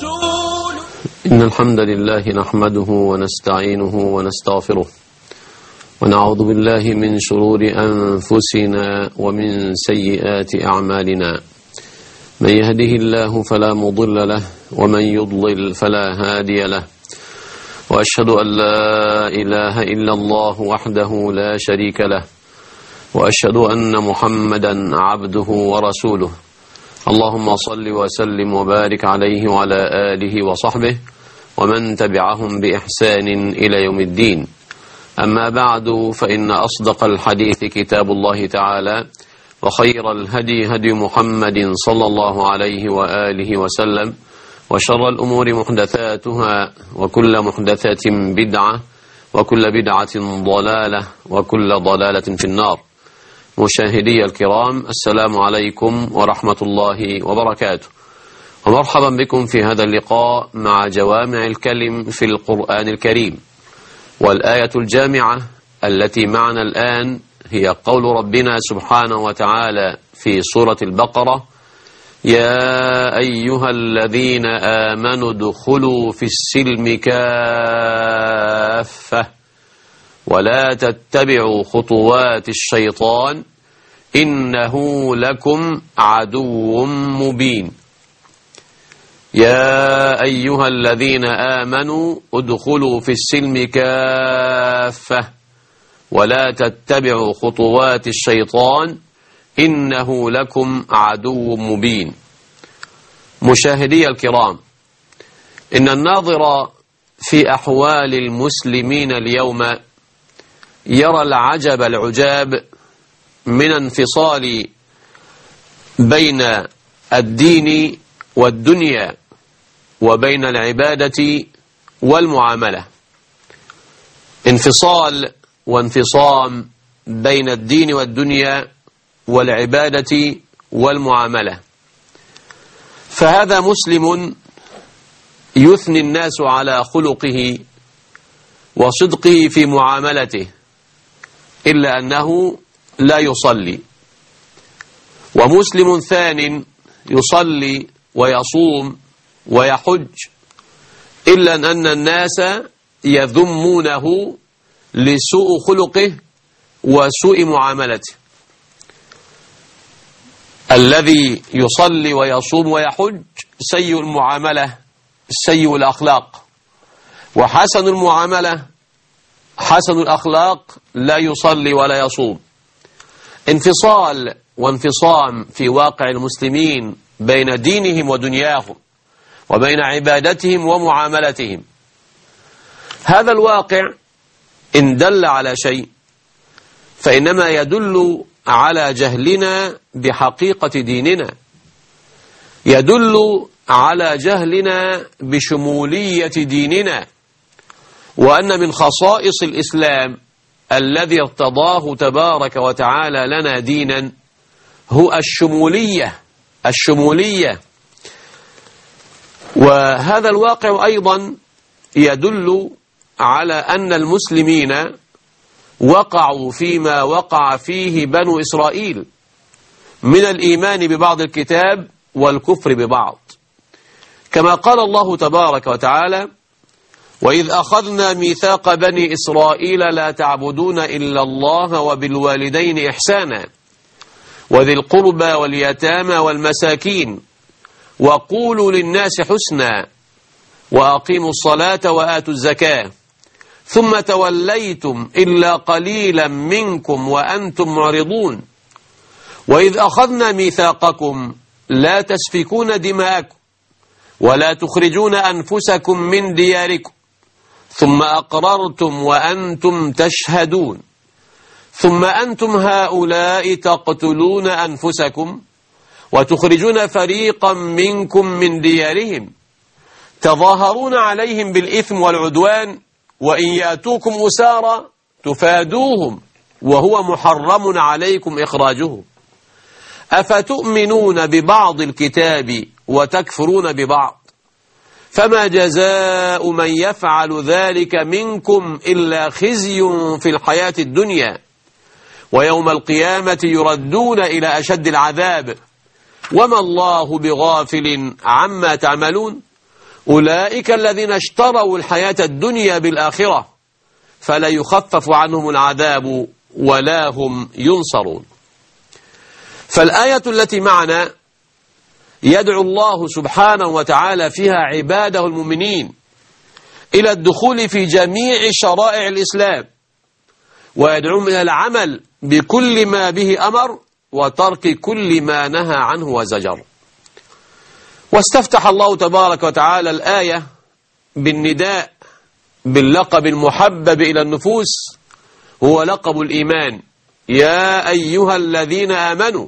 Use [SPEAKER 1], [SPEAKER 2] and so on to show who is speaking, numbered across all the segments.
[SPEAKER 1] إن الحمد لله نحمده ونستعينه ونستغفره ونعوذ بالله من شرور أنفسنا ومن سيئات أعمالنا. من يهده الله فلا مضل له ومن يضلل فلا هادي له، وأشهد أن لا إله إلا الله وحده لا شريك له، وأشهد أن محمدا عبده ورسوله. اللهم صل وسلم وبارك عليه وعلى آله وصحبه ومن تبعهم بإحسان إلى يوم الدين. أما بعد، فإن أصدق الحديث كتاب الله تعالى، وخير الهدي هدي محمد صلى الله عليه وآله وسلم، وشر الأمور محدثاتها، وكل محدثة بدعة، وكل بدعة ضلالة، وكل ضلالة في النار. مشاهدي الكرام، السلام عليكم ورحمة الله وبركاته، ومرحبا بكم في هذا اللقاء مع جوامع الكلم في القرآن الكريم. والآية الجامعة التي معنا الآن هي قول ربنا سبحانه وتعالى في سورة البقرة: يا أيها الذين آمنوا ادخلوا في السلم كافة ولا تتبعوا خطوات الشيطان إنه لكم عدو مبين. يا أيها الذين آمنوا ادخلوا في السلم كافة ولا تتبعوا خطوات الشيطان إنه لكم عدو مبين. مشاهدي الكرام، إن الناظر في أحوال المسلمين اليوم يرى العجب العجاب من انفصال بين الدين والدنيا وبين العبادة والمعاملة. انفصال وانفصام بين الدين والدنيا والعبادة والمعاملة. فهذا مسلم يثني الناس على خلقه وصدقه في معاملته، إلا أنه لا يصلي. ومسلم ثان يصلي ويصوم ويحج، إلا أن الناس يذمونه لسوء خلقه وسوء معاملته. الذي يصلي ويصوم ويحج سيء المعاملة سيء الأخلاق، وحسن المعاملة حسن الأخلاق لا يصلي ولا يصوم. انفصال وانفصام في واقع المسلمين بين دينهم ودنياهم وبين عبادتهم ومعاملتهم. هذا الواقع إن دل على شيء فإنما يدل على جهلنا بحقيقة ديننا، يدل على جهلنا بشمولية ديننا، وأن من خصائص الإسلام الذي ارتضاه تبارك وتعالى لنا دينا هو الشمولية. وهذا الواقع أيضا يدل على أن المسلمين وقعوا فيما وقع فيه بنو إسرائيل من الإيمان ببعض الكتاب والكفر ببعض، كما قال الله تبارك وتعالى: وإذ أخذنا ميثاق بني إسرائيل لا تعبدون إلا الله وبالوالدين إحسانا وذي القربى واليتامى والمساكين وقولوا للناس حسنا وأقيموا الصلاة وآتوا الزكاة ثم توليتم إلا قليلا منكم وأنتم معرضون. وإذ أخذنا ميثاقكم لا تسفكون دماءكم ولا تخرجون أنفسكم من دياركم ثم أقررتم وأنتم تشهدون ثم أنتم هؤلاء تقتلون أنفسكم وتخرجون فريقا منكم من ديارهم تظاهرون عليهم بالإثم والعدوان وإن يأتوكم أسارى تفادوهم وهو محرم عليكم إخراجهم أفتؤمنون ببعض الكتاب وتكفرون ببعض فما جزاء من يفعل ذلك منكم إلا خزي في الحياة الدنيا ويوم القيامة يردون إلى أشد العذاب وما الله بغافل عما تعملون أولئك الذين اشتروا الحياة الدنيا بالآخرة فلا يخفف عنهم العذاب ولا هم ينصرون. فالآية التي معنا يدعو الله سبحانه وتعالى فيها عباده المؤمنين إلى الدخول في جميع شرائع الإسلام، ويدعوهم إلى العمل بكل ما به أمر وترك كل ما نهى عنه وزجر. واستفتح الله تبارك وتعالى الآية بالنداء باللقب المحبب إلى النفوس، هو لقب الإيمان: يا أيها الذين آمنوا،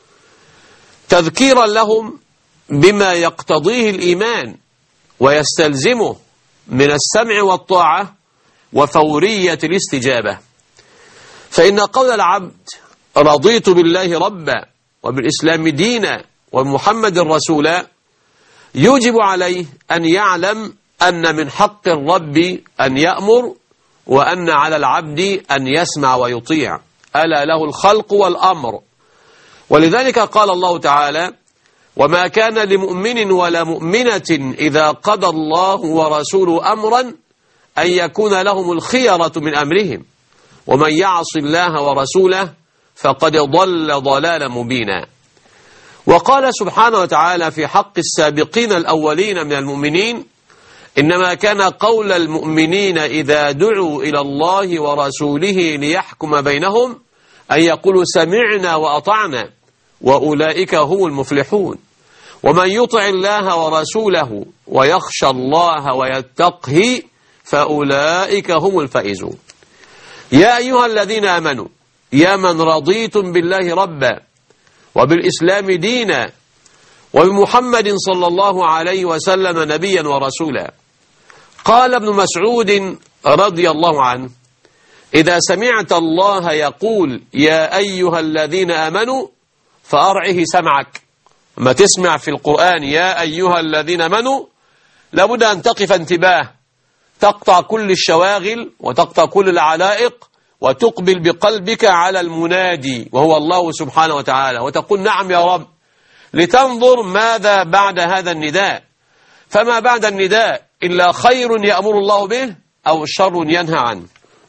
[SPEAKER 1] تذكيرا لهم بما يقتضيه الإيمان ويستلزمه من السمع والطاعة وفورية الاستجابة. فإن قول العبد رضيت بالله ربا وبالإسلام دينا ومحمد رسولا يوجب عليه أن يعلم أن من حق الرب أن يأمر، وأن على العبد أن يسمع ويطيع، ألا له الخلق والأمر. ولذلك قال الله تعالى: وما كان لمؤمن ولا مؤمنة إذا قضى الله ورسوله أمرا أن يكون لهم الخيرة من أمرهم ومن يعص الله ورسوله فقد ضل ضلالا مبينا. وقال سبحانه وتعالى في حق السابقين الأولين من المؤمنين: إنما كان قول المؤمنين إذا دعوا إلى الله ورسوله ليحكم بينهم أن يقولوا سمعنا وأطعنا وأولئك هم المفلحون. ومن يطع الله ورسوله ويخشى الله ويتقه فأولئك هم الفائزون. يا أيها الذين آمنوا، يا من رضيتم بالله ربا وبالإسلام دينا وبمحمد صلى الله عليه وسلم نبيا ورسولا. قال ابن مسعود رضي الله عنه: إذا سمعت الله يقول يا أيها الذين آمنوا فأرعه سمعك. لما تسمع في القرآن يا أيها الذين آمنوا لابد أن تقف انتباه، تقطع كل الشواغل وتقطع كل العلائق وتقبل بقلبك على المنادي وهو الله سبحانه وتعالى، وتقول نعم يا رب، لتنظر ماذا بعد هذا النداء. فما بعد النداء إلا خير يأمر الله به أو شر ينهى عنه.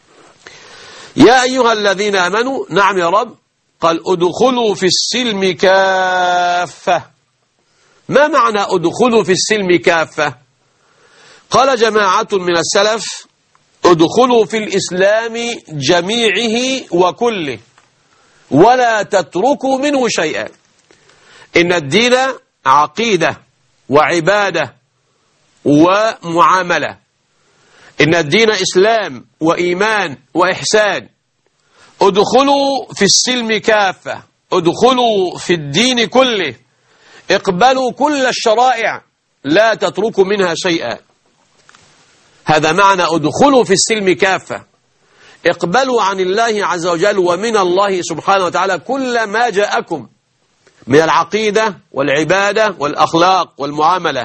[SPEAKER 1] يا أيها الذين آمنوا، نعم يا رب، قال ادخلوا في السلم كافة. ما معنى ادخلوا في السلم كافة؟ قال جماعة من السلف: ادخلوا في الإسلام جميعه وكله ولا تتركوا منه شيئا. إن الدين عقيدة وعبادة ومعاملة. إن الدين إسلام وإيمان وإحسان. ادخلوا في السلم كافة، ادخلوا في الدين كله، اقبلوا كل الشرائع لا تتركوا منها شيئا. هذا معنى ادخلوا في السلم كافة. اقبلوا عن الله عز وجل ومن الله سبحانه وتعالى كل ما جاءكم من العقيدة والعبادة والأخلاق والمعاملة.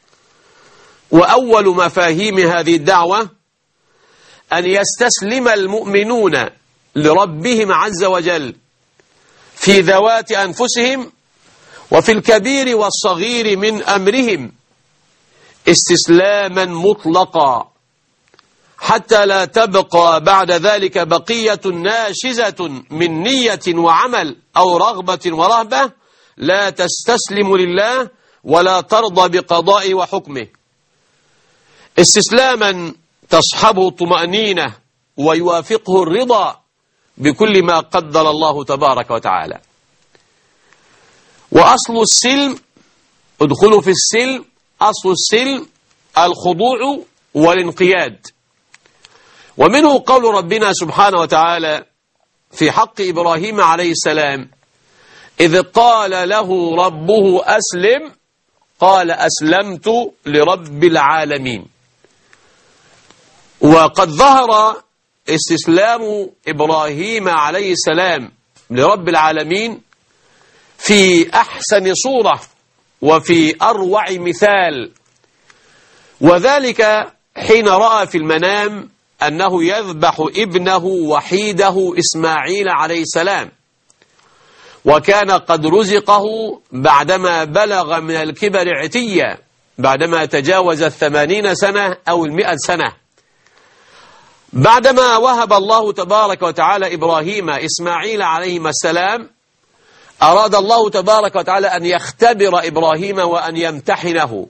[SPEAKER 1] وأول مفاهيم هذه الدعوة أن يستسلم المؤمنون لربهم عز وجل في ذوات أنفسهم وفي الكبير والصغير من أمرهم استسلاما مطلقا، حتى لا تبقى بعد ذلك بقية ناشزة من نية وعمل أو رغبة ورهبة لا تستسلم لله ولا ترضى بقضاء وحكمه. استسلاما تصحبه الطمأنينة ويوافقه الرضا بكل ما قدر الله تبارك وتعالى. وأصل السلم، ادخلوا في السلم، أصل السلم الخضوع والانقياد. ومنه قول ربنا سبحانه وتعالى في حق إبراهيم عليه السلام: إذ قال له ربه أسلم قال أسلمت لرب العالمين. وقد ظهر استسلام إبراهيم عليه السلام لرب العالمين في أحسن صورة وفي أروع مثال، وذلك حين رأى في المنام أنه يذبح ابنه وحيده إسماعيل عليه السلام، وكان قد رزقه بعدما بلغ من الكبر عتيا بعدما تجاوز 80 سنة أو 100 سنة، بعدما وهب الله تبارك وتعالى إبراهيم إسماعيل عليهما السلام، أراد الله تبارك وتعالى أن يختبر إبراهيم وأن يمتحنه.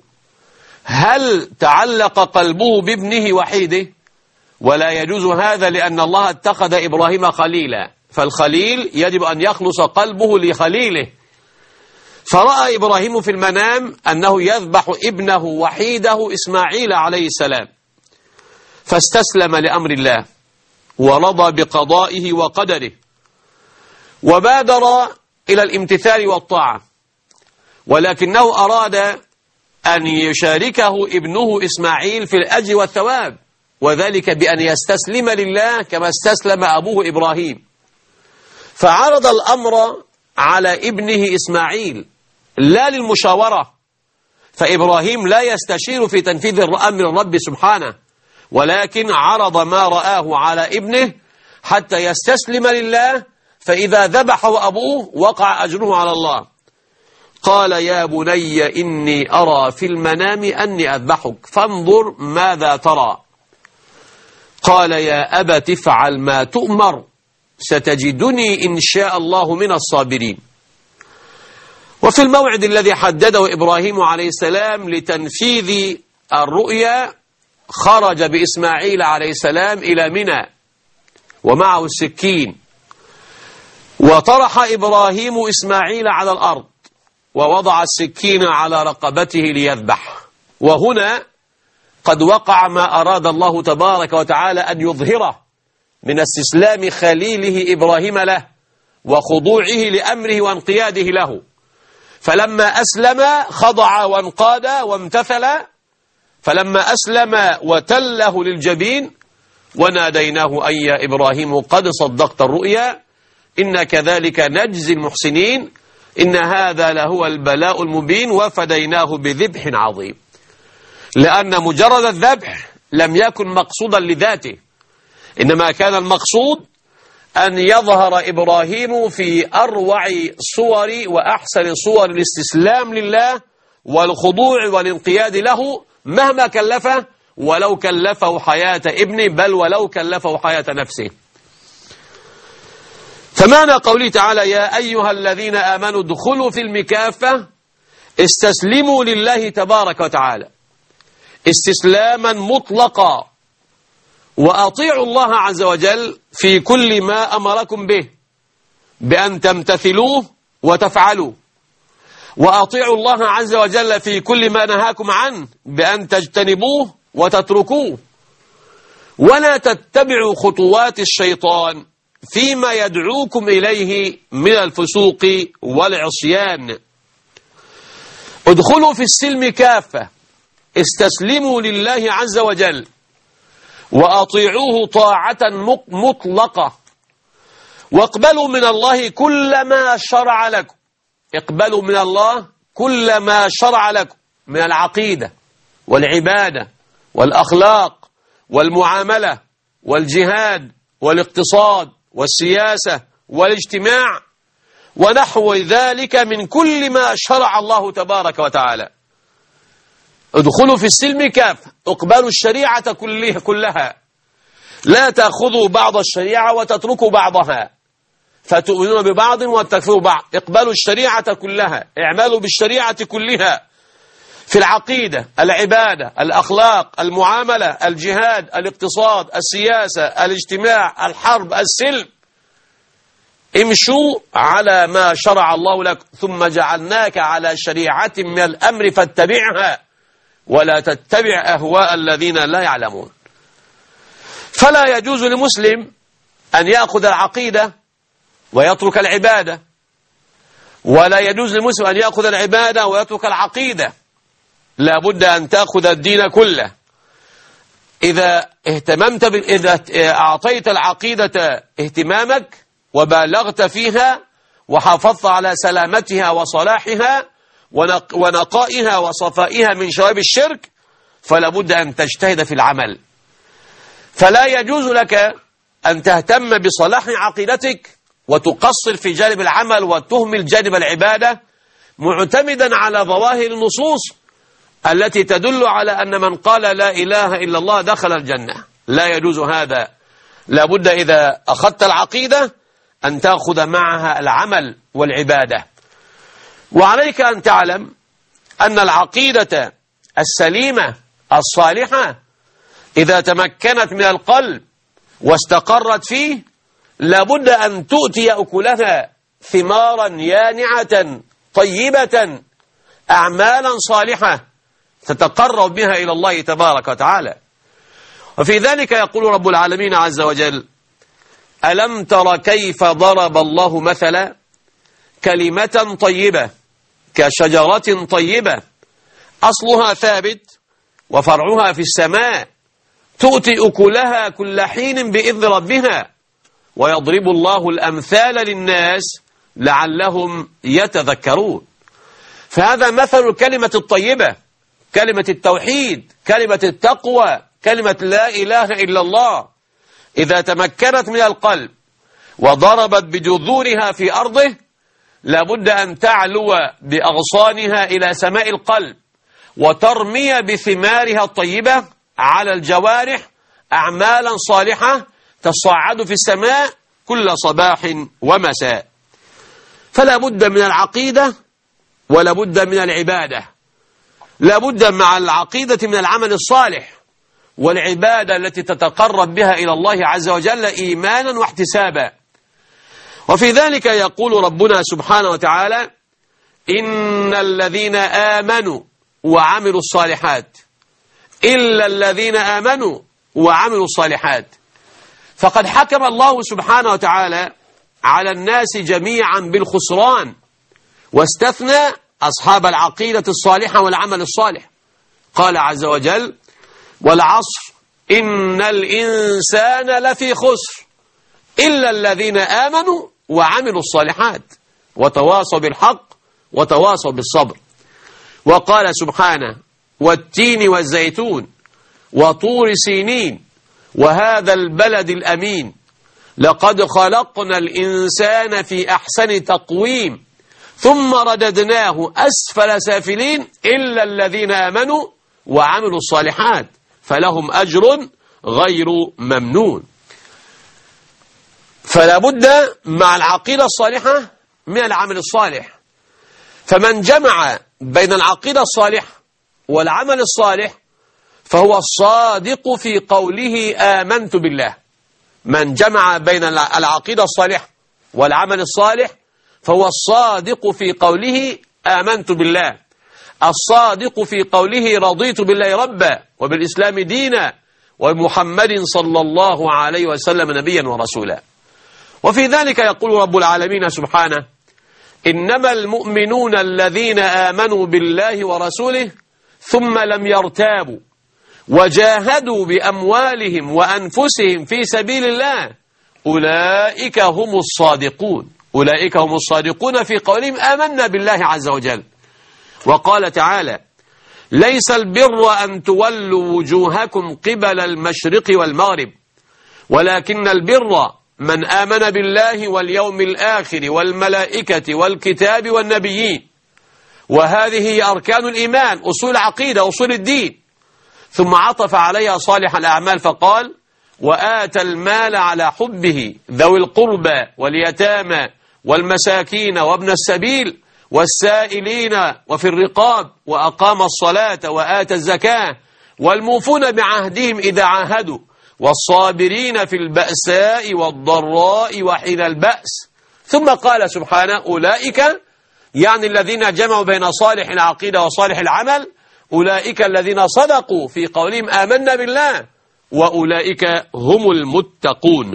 [SPEAKER 1] هل تعلق قلبه بابنه وحيده؟ ولا يجوز هذا، لأن الله اتخذ إبراهيم خليلا، فالخليل يجب أن يخلص قلبه لخليله. فرأى إبراهيم في المنام أنه يذبح ابنه وحيده إسماعيل عليه السلام، فاستسلم لأمر الله ورضى بقضائه وقدره، وبادر إلى الامتثال والطاعة، ولكنه أراد أن يشاركه ابنه إسماعيل في الأجر والثواب، وذلك بأن يستسلم لله كما استسلم أبوه إبراهيم. فعرض الأمر على ابنه إسماعيل لا للمشاورة، فإبراهيم لا يستشير في تنفيذ أمر الرب سبحانه، ولكن عرض ما رآه على ابنه حتى يستسلم لله، فإذا ذبحه أبوه وقع أجره على الله. قال يا بني إني أرى في المنام أني أذبحك فانظر ماذا ترى. قال يا أبت افعل ما تؤمر ستجدني إن شاء الله من الصابرين. وفي الموعد الذي حدده إبراهيم عليه السلام لتنفيذ الرؤيا، خرج بإسماعيل عليه السلام إلى منى ومعه السكين، وطرح إبراهيم إسماعيل على الأرض ووضع السكين على رقبته ليذبح. وهنا قد وقع ما أراد الله تبارك وتعالى أن يظهره من استسلام خليله إبراهيم له وخضوعه لأمره وانقياده له. فلما أسلم خضع وانقاد وامتثل، فلما أسلم وتله للجبين وناديناه أي يا إبراهيم قد صدقت الرؤيا إن كذلك نجزي المحسنين إن هذا لهو البلاء المبين وفديناه بذبح عظيم. لأن مجرد الذبح لم يكن مقصودا لذاته، إنما كان المقصود أن يظهر إبراهيم في أروع صور وأحسن صور الاستسلام لله والخضوع والانقياد له مهما كلفه، ولو كلفه حياة ابنه، بل ولو كلفه حياة نفسه. فمعنى قوله تعالى يا أيها الذين آمنوا ادخلوا في المكافة، استسلموا لله تبارك وتعالى استسلاما مطلقا، وأطيعوا الله عز وجل في كل ما أمركم به بأن تمتثلوه وتفعلوا، وأطيعوا الله عز وجل في كل ما نهاكم عنه بأن تجتنبوه وتتركوه، ولا تتبعوا خطوات الشيطان فيما يدعوكم إليه من الفسوق والعصيان. ادخلوا في السلم كافة، استسلموا لله عز وجل وأطيعوه طاعة مطلقة، واقبلوا من الله كل ما شرع لكم. اقبلوا من الله كل ما شرع لكم من العقيدة والعبادة والأخلاق والمعاملة والجهاد والاقتصاد والسياسة والاجتماع ونحو ذلك من كل ما شرع الله تبارك وتعالى. ادخلوا في السلم كافة، اقبلوا الشريعة كلها، لا تأخذوا بعض الشريعة وتتركوا بعضها فتؤمنون ببعض وتكفروا بعض. اقبلوا الشريعة كلها، اعملوا بالشريعة كلها في العقيدة، العبادة، الأخلاق، المعاملة، الجهاد، الاقتصاد، السياسة، الاجتماع، الحرب، السلم. امشوا على ما شرع الله لك، ثم جعلناك على شريعة من الأمر فاتبعها ولا تتبع أهواء الذين لا يعلمون. فلا يجوز لمسلم أن يأخذ العقيدة ويترك العبادة، ولا يجوز لمسلم أن يأخذ العبادة ويترك العقيدة. لا بد أن تأخذ الدين كله. إذا إذا أعطيت العقيدة اهتمامك وبالغت فيها وحافظت على سلامتها وصلاحها ونقائها وصفائها من شوائب الشرك، فلا بد أن تجتهد في العمل. فلا يجوز لك أن تهتم بصلاح عقيدتك وتقصر في جانب العمل وتهمل جانب العبادة معتمدا على ظواهر النصوص التي تدل على أن من قال لا إله إلا الله دخل الجنة. لا يجوز هذا. لابد إذا أخذت العقيدة أن تأخذ معها العمل والعبادة. وعليك أن تعلم أن العقيدة السليمة الصالحة إذا تمكنت من القلب واستقرت فيه لابد أن تؤتي أكلها ثمارا يانعة طيبة، أعمالا صالحة تتقرب بها إلى الله تبارك وتعالى. وفي ذلك يقول رب العالمين عز وجل: ألم تر كيف ضرب الله مثلا كلمة طيبة كشجرة طيبة أصلها ثابت وفرعها في السماء تؤتي أكلها كل حين بإذن ربها ويضرب الله الأمثال للناس لعلهم يتذكرون. فهذا مثل الكلمة الطيبة، كلمة التوحيد، كلمة التقوى، كلمة لا إله إلا الله إذا تمكنت من القلب وضربت بجذورها في أرضه لابد أن تعلو بأغصانها إلى سماء القلب وترمي بثمارها الطيبة على الجوارح أعمالا صالحة تصعد في السماء كل صباح ومساء. فلا بد من العقيدة ولا بد من العبادة. لا بد مع العقيدة من العمل الصالح والعبادة التي تتقرب بها إلى الله عز وجل إيمانا واحتسابا. وفي ذلك يقول ربنا سبحانه وتعالى: إن الذين آمنوا وعملوا الصالحات إلا الذين آمنوا وعملوا الصالحات. فقد حكم الله سبحانه وتعالى على الناس جميعا بالخسران واستثنى أصحاب العقيدة الصالحة والعمل الصالح. قال عز وجل: والعصر إن الإنسان لفي خسر إلا الذين آمنوا وعملوا الصالحات وتواصوا بالحق وتواصوا بالصبر. وقال سبحانه: والتين والزيتون وطور سينين وهذا البلد الأمين لقد خلقنا الإنسان في أحسن تقويم ثم رددناه أسفل سافلين إلا الذين آمنوا وعملوا الصالحات فلهم أجر غير ممنون. فلا بد مع العقيدة الصالحة من العمل الصالح. فمن جمع بين العقيدة الصالحة والعمل الصالح فهو الصادق في قوله آمنت بالله. من جمع بين العقيدة الصالحة والعمل الصالح فهو الصادق في قوله آمنت بالله، الصادق في قوله رضيت بالله ربا وبالإسلام دينا ومحمد صلى الله عليه وسلم نبيا ورسولا. وفي ذلك يقول رب العالمين سبحانه: إنما المؤمنون الذين آمنوا بالله ورسوله ثم لم يرتابوا وجاهدوا بأموالهم وأنفسهم في سبيل الله أولئك هم الصادقون. أولئك هم الصادقون في قولهم آمنا بالله عز وجل. وقال تعالى: ليس البر أن تولوا وجوهكم قبل المشرق والمغرب ولكن البر من آمن بالله واليوم الآخر والملائكة والكتاب والنبيين. وهذه هي أركان الإيمان، أصول العقيدة، أصول الدين. ثم عطف عليها صالح الأعمال فقال: وآتى المال على حبه ذوي القربى واليتامى والمساكين وابن السبيل والسائلين وفي الرقاب وأقام الصلاة وآتى الزكاة والموفون بعهدهم إذا عاهدوا والصابرين في البأساء والضراء وحين البأس. ثم قال سبحانه: أولئك يعني الذين جمعوا بين صالح العقيدة وصالح العمل، أولئك الذين صدقوا في قولهم آمنا بالله وأولئك هم المتقون.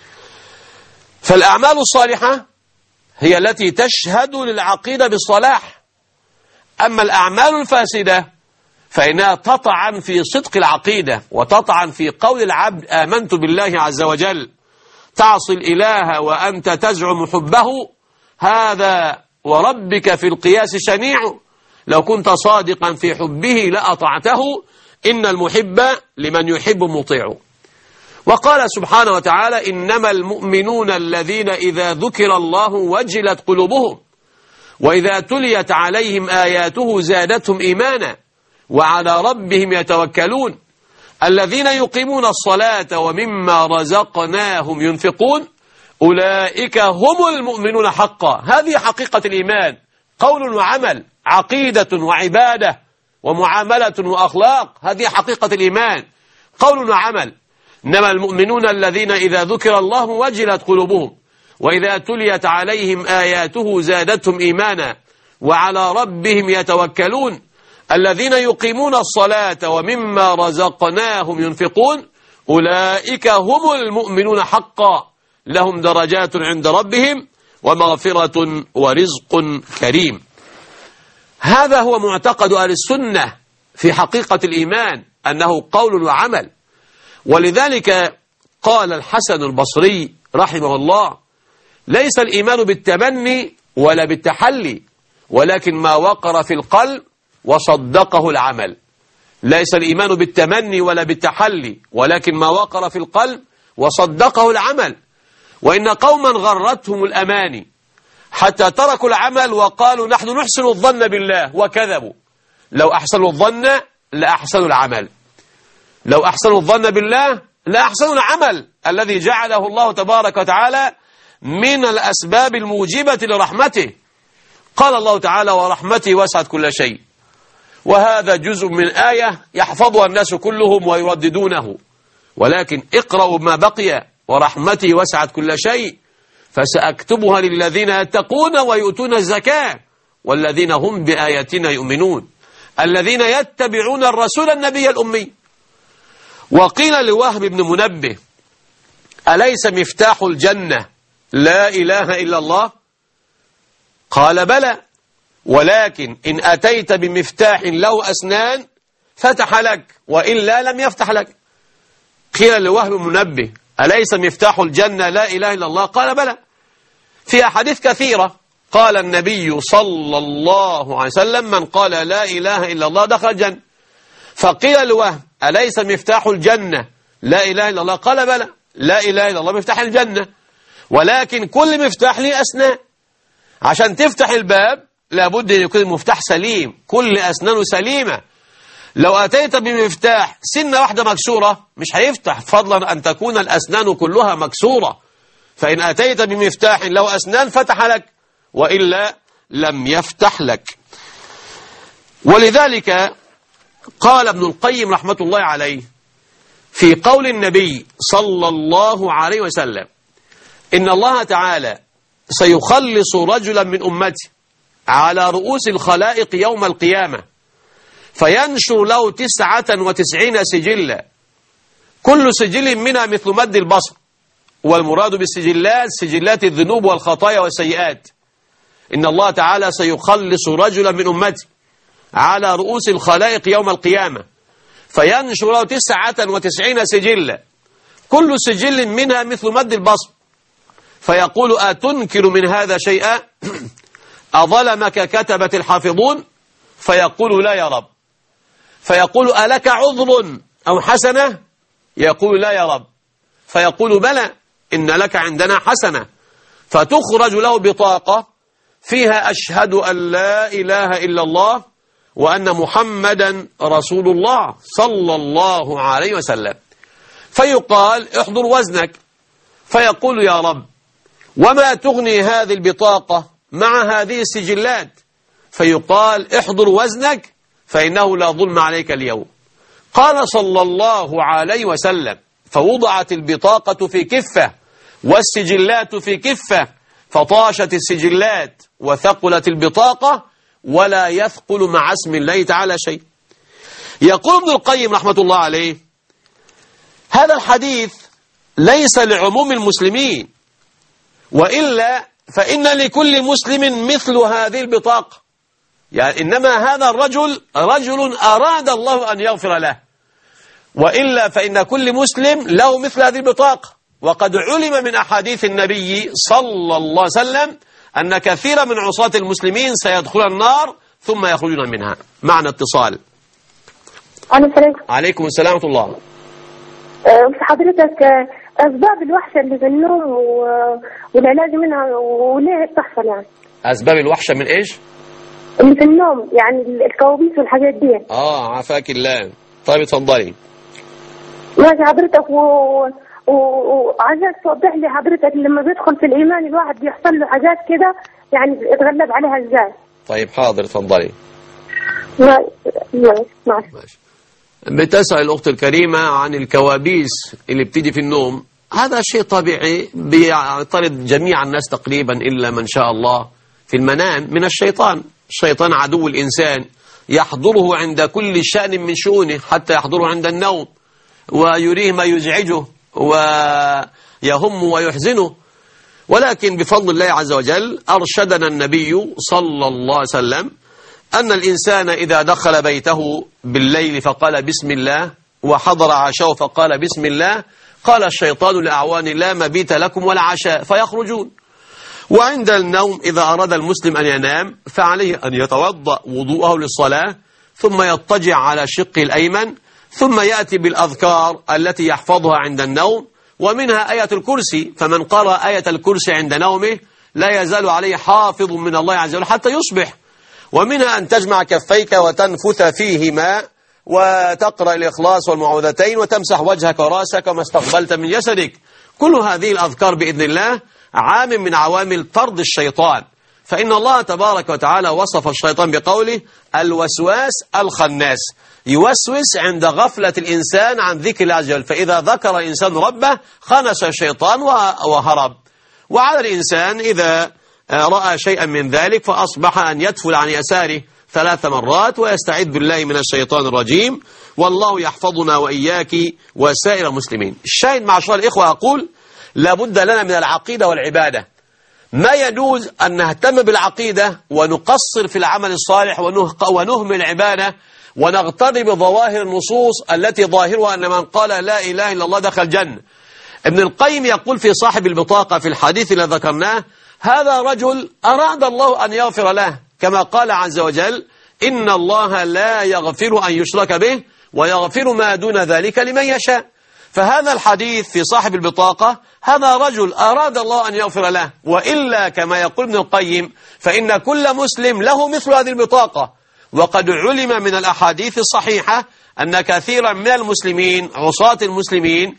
[SPEAKER 1] فالأعمال الصالحة هي التي تشهد للعقيدة بالصلاح. أما الأعمال الفاسدة فإنها تطعن في صدق العقيدة وتطعن في قول العبد آمنت بالله عز وجل. تعصي الإله وأنت تزعم حبه هذا وربك في القياس شنيع لو كنت صادقا في حبه لأطعته إن المحب لمن يحب مطيع. وقال سبحانه وتعالى: إنما المؤمنون الذين إذا ذكر الله وجلت قلوبهم وإذا تليت عليهم آياته زادتهم إيمانا وعلى ربهم يتوكلون الذين يقيمون الصلاة ومما رزقناهم ينفقون أولئك هم المؤمنون حقا. هذه حقيقة الإيمان، قول وعمل، عقيدة وعبادة ومعاملة وأخلاق. هذه حقيقة الإيمان، قول وعمل. إنما المؤمنون الذين إذا ذكر الله وجلت قلوبهم وإذا تليت عليهم آياته زادتهم إيمانا وعلى ربهم يتوكلون الذين يقيمون الصلاة ومما رزقناهم ينفقون أولئك هم المؤمنون حقا لهم درجات عند ربهم ومغفرة ورزق كريم. هذا هو معتقد أهل السنة في حقيقة الإيمان، أنه قول وعمل. ولذلك قال الحسن البصري رحمه الله: ليس الإيمان بالتمني ولا بالتحلي ولكن ما وقر في القلب وصدقه العمل. ليس الإيمان بالتمني ولا بالتحلي ولكن ما وقر في القلب وصدقه العمل. وإن قوما غرتهم الأماني حتى تركوا العمل وقالوا نحن نحسن الظن بالله وكذبوا. لو أحسنوا الظن لأحسنوا العمل، لو أحسنوا الظن بالله لأحسنوا العمل الذي جعله الله تبارك وتعالى من الأسباب الموجبة لرحمته. قال الله تعالى: ورحمتي وسعت كل شيء. وهذا جزء من آية يحفظها الناس كلهم ويرددونه، ولكن اقرأوا ما بقي: ورحمتي وسعت كل شيء فسأكتبها للذين يتقون ويؤتون الزكاة والذين هم بآياتنا يؤمنون الذين يتبعون الرسول النبي الأمي. وقيل لوهب بن منبه: أليس مفتاح الجنة لا إله إلا الله؟ قال: بلى، ولكن إن أتيت بمفتاح له أسنان فتح لك وإلا لم يفتح لك. قيل لوهب بن منبه: أليس مفتاح الجنة لا إله إلا الله؟ قال: بلى. في أحاديث كثيرة قال النبي صلى الله عليه وسلم: من قال لا إله إلا الله دخل الجنة. فقيل لوهب: أليس مفتاح الجنة لا إله إلا الله؟ قال: بلى، لا إله إلا الله مفتاح الجنة، ولكن كل مفتاح له أسنان. عشان تفتح الباب لابد أن يكون المفتاح سليم، كل أسنانه سليمة. لو أتيت بمفتاح سنة واحدة مكسورة مش هيفتح، فضلا أن تكون الأسنان كلها مكسورة. فإن أتيت بمفتاح له أسنان فتح لك وإلا لم يفتح لك. ولذلك قال ابن القيم رحمة الله عليه في قول النبي صلى الله عليه وسلم: إن الله تعالى سيخلص رجلا من أمتي على رؤوس الخلائق يوم القيامة فينشر له 99 سجلا كل سجل منها مثل مد البصر. والمراد بالسجلات سجلات الذنوب والخطايا والسيئات. إن الله تعالى سيخلص رجلا من أمتي على رؤوس الخلائق يوم القيامة فينشر له 99 سجلا كل سجل منها مثل مد البصر فيقول: أتنكر من هذا شيئا؟ أظلمك كتبة الحافظون؟ فيقول: لا يا رب. فيقول: ألك عذر أو حسنة؟ يقول: لا يا رب. فيقول: بلى، إن لك عندنا حسنة. فتخرج له بطاقة فيها: أشهد أن لا إله إلا الله وأن محمدا رسول الله صلى الله عليه وسلم. فيقال: احضر وزنك. فيقول: يا رب، وما تغني هذه البطاقة مع هذه السجلات؟ فيقال: احضر وزنك فإنه لا ظلم عليك اليوم. قال صلى الله عليه وسلم: فوضعت البطاقة في كفة والسجلات في كفة فطاشت السجلات وثقلت البطاقة ولا يثقل مع اسم الله تعالى شيء. يقول ابن القيم رحمة الله عليه: هذا الحديث ليس لعموم المسلمين، وإلا فإن لكل مسلم مثل هذه البطاقة. يعني إنما هذا الرجل رجل أراد الله أن يغفر له، وإلا فإن كل مسلم له مثل هذه البطاقة. وقد علم من أحاديث النبي صلى الله عليه وسلم أن كثيرا من عصاة المسلمين سيدخلون النار ثم يخرجون منها. معنا اتصال. عليكم السلام ورحمة الله.
[SPEAKER 2] حضرتك أسباب الوحشة اللي في النوم والعلاج منها وليه تحصل يعني؟
[SPEAKER 1] أسباب الوحشة من إيش؟
[SPEAKER 2] اللي في النوم، يعني الكوابيس والحاجات دي.
[SPEAKER 1] عافاك الله. طيب اتفضلي.
[SPEAKER 2] ماشي حضرتك. وعايزك توضح لي حضرتك لما بيدخل في الإيمان الواحد بيحصل له حاجات كده، يعني اتغلب عليها ازاي؟
[SPEAKER 1] طيب حاضر اتفضلي.
[SPEAKER 2] ماشي.
[SPEAKER 1] بتسأل الأخت الكريمة عن الكوابيس اللي بتيجي في النوم. هذا شيء طبيعي بيعترض جميع الناس تقريبا إلا من شاء الله في المنام من الشيطان. الشيطان عدو الإنسان، يحضره عند كل شأن من شؤونه، حتى يحضره عند النوم ويريه ما يزعجه ويهم ويحزنه. ولكن بفضل الله عز وجل أرشدنا النبي صلى الله عليه وسلم أن الإنسان إذا دخل بيته بالليل فقال بسم الله، وحضر عشاءه فقال بسم الله، قال الشيطان لأعوان لا مبيت لكم ولا عشاء فيخرجون. وعند النوم إذا أراد المسلم أن ينام فعليه أن يتوضأ وضوءه للصلاة، ثم يضطجع على شقه الأيمن، ثم يأتي بالأذكار التي يحفظها عند النوم، ومنها آية الكرسي. فمن قرأ آية الكرسي عند نومه لا يزال عليه حافظ من الله عز وجل حتى يصبح. ومنها أن تجمع كفيك وتنفث فيهما وتقرأ الإخلاص والمعوذتين وتمسح وجهك ورأسك وما استقبلت من جسدك. كل هذه الأذكار بإذن الله عامل من عوامل طرد الشيطان. فإن الله تبارك وتعالى وصف الشيطان بقوله الوسواس الخناس، يوسوس عند غفلة الإنسان عن ذكر الله عز وجل، فإذا ذكر الإنسان ربه خنس الشيطان وهرب. وعلى الإنسان إذا رأى شيئا من ذلك فأصبح أن يدفل عن يساره 3 مرات ويستعيذ بالله من الشيطان الرجيم، والله يحفظنا وإياك وسائر المسلمين. الشاهد معاشر الإخوة أقول لابد لنا من العقيدة والعبادة. ما يجوز أن نهتم بالعقيدة ونقصر في العمل الصالح ونهمل العبادة ونغترب بظواهر النصوص التي ظاهرها أن من قال لا إله إلا الله دخل الجنة. ابن القيم يقول في صاحب البطاقة في الحديث الذي ذكرناه: هذا رجل أراد الله أن يغفر له، كما قال عز وجل: إن الله لا يغفر أن يشرك به ويغفر ما دون ذلك لمن يشاء. فهذا الحديث في صاحب البطاقة هذا رجل أراد الله أن يغفر له، وإلا كما يقول ابن القيم فإن كل مسلم له مثل هذه البطاقة. وقد علم من الأحاديث الصحيحة أن كثيرا من المسلمين عصاة المسلمين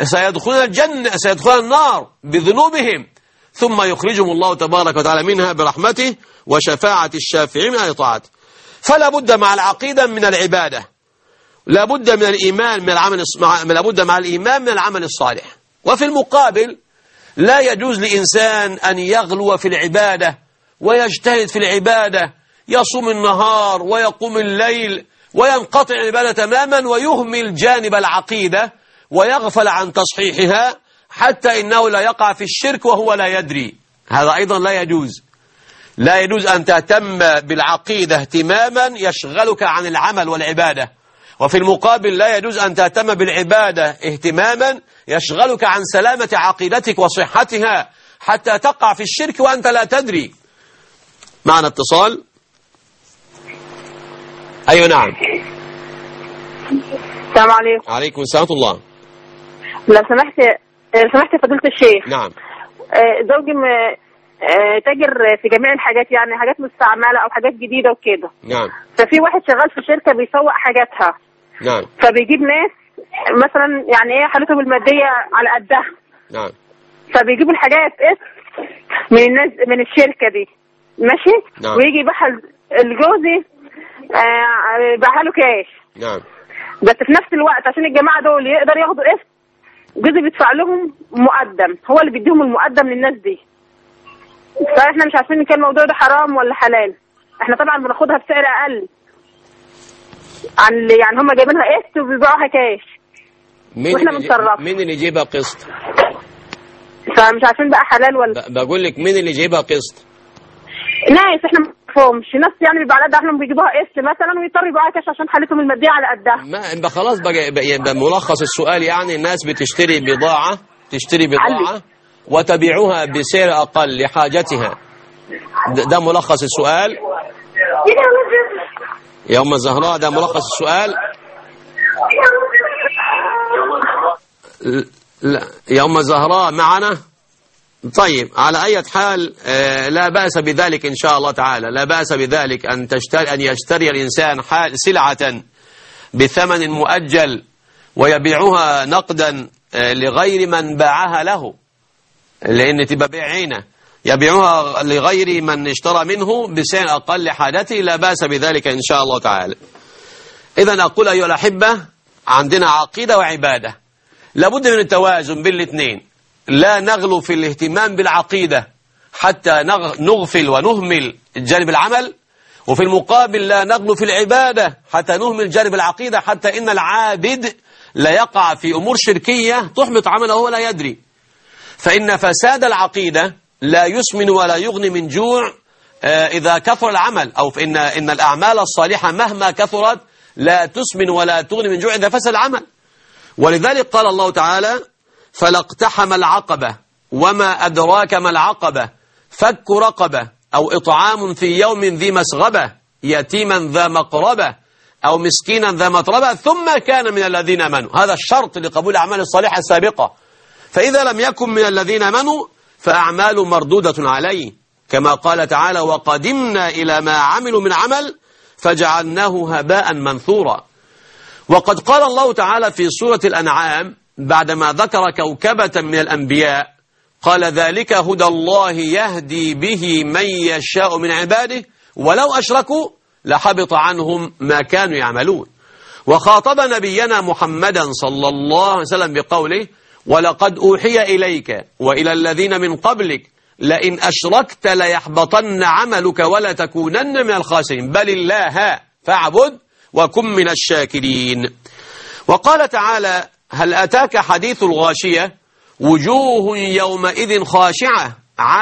[SPEAKER 1] سيدخلون النار بذنوبهم، ثم يخرجهم الله تبارك وتعالى منها برحمته وشفاعة الشافعين من الطاعات. فلا بد مع العقيدة من العبادة، لا بد من الإيمان من العمل، لا بد مع الإيمان من العمل الصالح. وفي المقابل لا يجوز لإنسان أن يغلو في العبادة ويجتهد في العبادة، يصوم النهار ويقوم الليل وينقطع العبادة تماما ويهمل جانب العقيدة ويغفل عن تصحيحها حتى إنه لا يقع في الشرك وهو لا يدري. هذا أيضا لا يجوز. لا يجوز أن تهتم بالعقيدة اهتماما يشغلك عن العمل والعبادة، وفي المقابل لا يجوز أن تهتم بالعبادة اهتماما يشغلك عن سلامة عقيدتك وصحتها حتى تقع في الشرك وأنت لا تدري. معنا اتصال. أيوة نعم.
[SPEAKER 2] السلام عليكم.
[SPEAKER 1] عليكم السلام ورحمة الله.
[SPEAKER 2] لو سمحت فضيلة الشيخ.
[SPEAKER 1] نعم.
[SPEAKER 2] زوجي تاجر في جميع الحاجات، يعني حاجات مستعملة أو حاجات جديدة وكده.
[SPEAKER 1] نعم.
[SPEAKER 2] ففي واحد شغال في شركة بيسوق حاجاتها.
[SPEAKER 1] نعم.
[SPEAKER 2] فبيجيب ناس مثلا يعني ايه حالتهم المادية على قدها.
[SPEAKER 1] نعم.
[SPEAKER 2] فبيجيبوا الحاجات من الناس من الشركة دي، ماشي.
[SPEAKER 1] نعم.
[SPEAKER 2] ويجي يبيعها الجوزي يبيعها له كاش.
[SPEAKER 1] نعم.
[SPEAKER 2] بس في نفس الوقت عشان الجماعة دول يقدر ياخدوا قسط، جوزي بيدفع لهم مقدم، هو اللي بيديهم المقدم للناس دي. فاحنا مش عارفين ان كان الموضوع ده حرام ولا حلال. احنا طبعا بناخدها بسعر اقل عن يعني هم جايبينها قسط وبيبيعوها كاش واحنا بنصرفها.
[SPEAKER 1] مين اللي يجيبها قسط؟
[SPEAKER 2] فمش عارفين بقى حلال ولا.
[SPEAKER 1] بقول لك مين اللي يجيبها قسط؟
[SPEAKER 2] ناس احنا ما نعرفهمش، ناس يعني بيبقى على قدها، احنا بيجيبوها قسط مثلا ويضطروا يبيعوها كاش عشان حالتهم الماديه على قدها.
[SPEAKER 1] ما خلاص بقى ملخص السؤال يعني الناس بتشتري بضاعه وتبيعها بسعر أقل لحاجتها. ده ملخص السؤال يا أم الزهراء، ده ملخص السؤال. لا يا أم الزهراء معنا. طيب على أي حال لا بأس بذلك إن شاء الله تعالى، لا بأس بذلك أن يشتري الإنسان سلعة بثمن مؤجل ويبيعها نقدا لغير من باعها له، لأن تبقى بيع عينه، يبيعها لغير من اشترى منه بسعر أقل حاجته، لا بأس بذلك إن شاء الله تعالى. إذن أقول أيها الأحبة، عندنا عقيدة وعبادة، لابد من التوازن بين الاثنين، لا نغلو في الاهتمام بالعقيدة حتى نغفل ونهمل جانب العمل، وفي المقابل لا نغلو في العبادة حتى نهمل جانب العقيدة، حتى إن العابد لا يقع في أمور شركية تحبط عمله وهو لا يدري. فإن فساد العقيدة لا يسمن ولا يغني من جوع إذا كثر العمل، أو إن الأعمال الصالحة مهما كثرت لا تسمن ولا تغني من جوع إذا فسد العمل. ولذلك قال الله تعالى: فلاقتحم العقبة وما أدراك ما العقبة فك رقبة أو إطعام في يوم ذي مسغبة يتيما ذا مقربة أو مسكينا ذا متربة ثم كان من الذين آمنوا. هذا الشرط لقبول الأعمال الصالحة السابقة، فإذا لم يكن من الذين آمنوا فأعمال مردودة عليه، كما قال تعالى: وقدمنا إلى ما عملوا من عمل فجعلناه هباء منثورا. وقد قال الله تعالى في سورة الأنعام بعدما ذكر كوكبة من الأنبياء، قال: ذلك هدى الله يهدي به من يشاء من عباده ولو أشركوا لحبط عنهم ما كانوا يعملون. وخاطب نبينا محمدا صلى الله عليه وسلم بقوله: ولقد أوحي إليك وإلى الذين من قبلك لئن أشركت ليحبطن عملك ولا تكونن من الخاسرين بل الله فاعبد وكن من الشاكرين. وقال تعالى: هل أتاك حديث الغاشية وجوه يومئذ خاشعة